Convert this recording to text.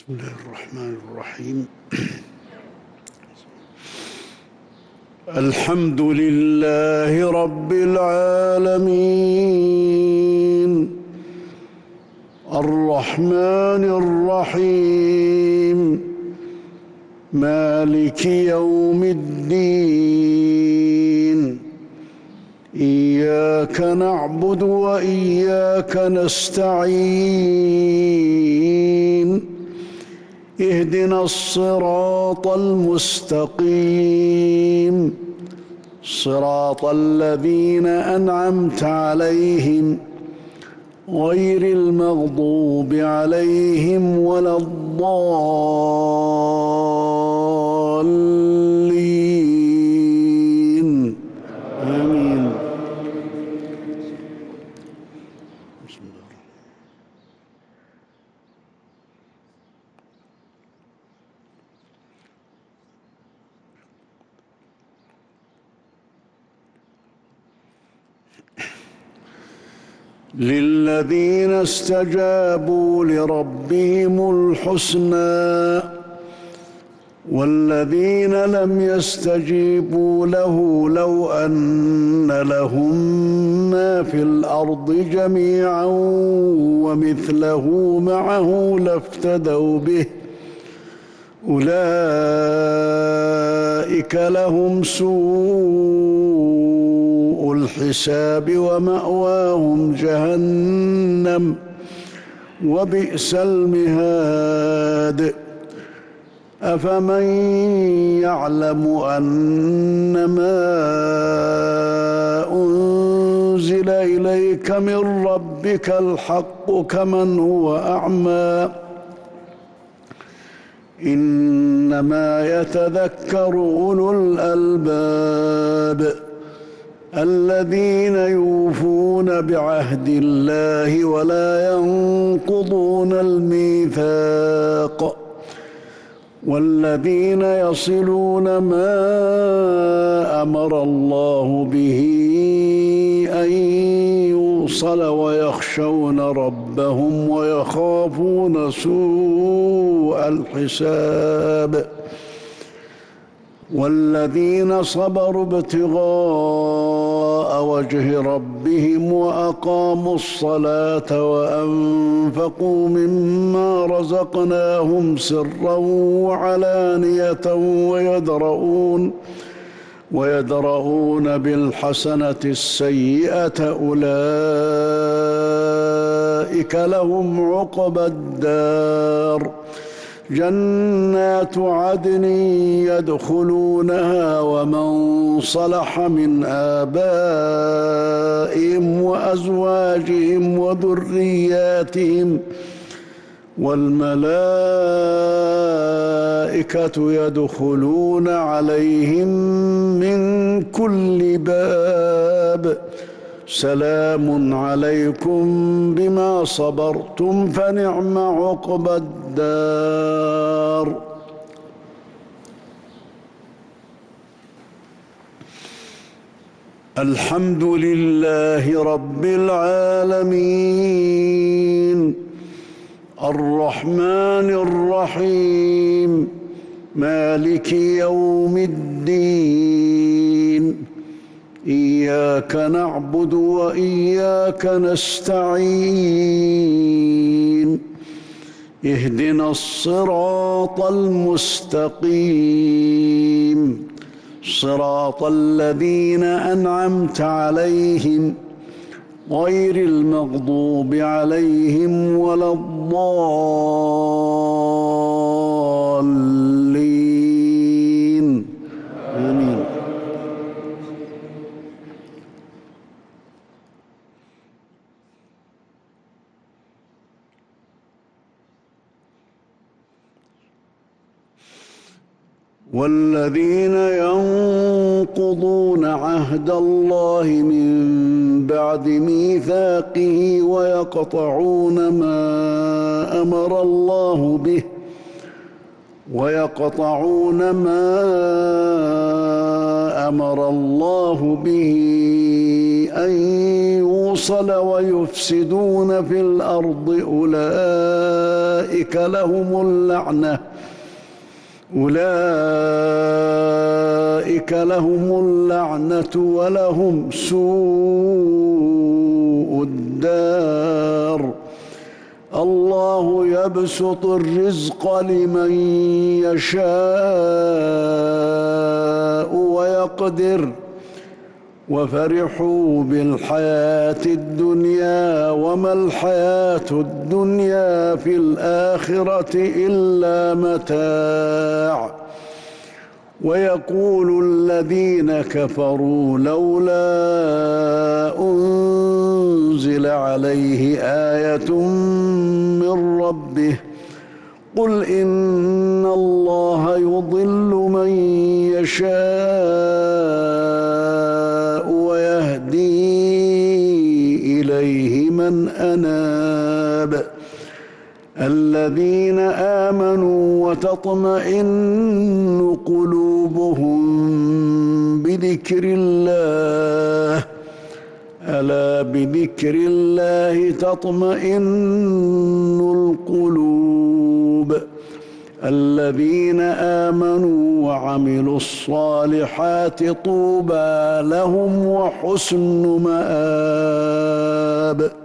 بسم الله الرحمن الرحيم. الحمد لله رب العالمين الرحمن الرحيم مالك يوم الدين إياك نعبد وإياك نستعين اهدنا الصراط المستقيم صراط الذين أنعمت عليهم غير المغضوب عليهم ولا الضالين آمين. بسم الله. للذين استجابوا لربهم الحسنى والذين لم يستجيبوا له لو أن لهم ما في الأرض جميعا ومثله معه لافتدوا به أولئك لهم سوء الحساب ومأواهم جهنم وبئس المهاد. أفمن يعلم أنما أنزل إليك من ربك الحق كمن هو أعمى إنما يتذكر أولو الألباب الذين يوفون بعهد الله ولا ينقضون الميثاق والذين يصلون ما أمر الله به أن يوصل ويخشون ربهم ويخافون سوء الحساب والذين صبروا ابتغاء وجه ربهم وأقاموا الصلاة وأنفقوا مما رزقناهم سرا وعلانية ويدرؤون بالحسنة السيئة أولئك لهم عقبى الدار جنات عدن يدخلونها ومن صلح من آبائهم وأزواجهم وذرياتهم والملائكة يدخلون عليهم من كل باب سلام عليكم بما صبرتم فنعم عقبى الدار. الحمد لله رب العالمين الرحمن الرحيم مالك يوم الدين إياك نعبد وإياك نستعين اهدنا الصراط المستقيم صراط الذين أنعمت عليهم غير المغضوب عليهم ولا الضالين آمين. والذين ينقضون عهد الله من بعد ميثاقه ويقطعون ما أمر الله به ويقطعون ما أمر الله به أن يوصل ويفسدون في الأرض أولئك لهم اللعنة ولهم سوء الدار. الله يبسط الرزق لمن يشاء ويقدر وفرحوا بالحياة الدنيا وما الحياة الدنيا في الآخرة إلا متاع. ويقول الذين كفروا لولا أنزل عليه آية من ربه قل إن الله يضل من يشاء ويهدي إليه من أناب. الذين آمنوا وتطمئن قلوبهم بذكر الله ألا بذكر الله تطمئن القلوب. الذين آمنوا وعملوا الصالحات طوبى لهم وحسن مآب.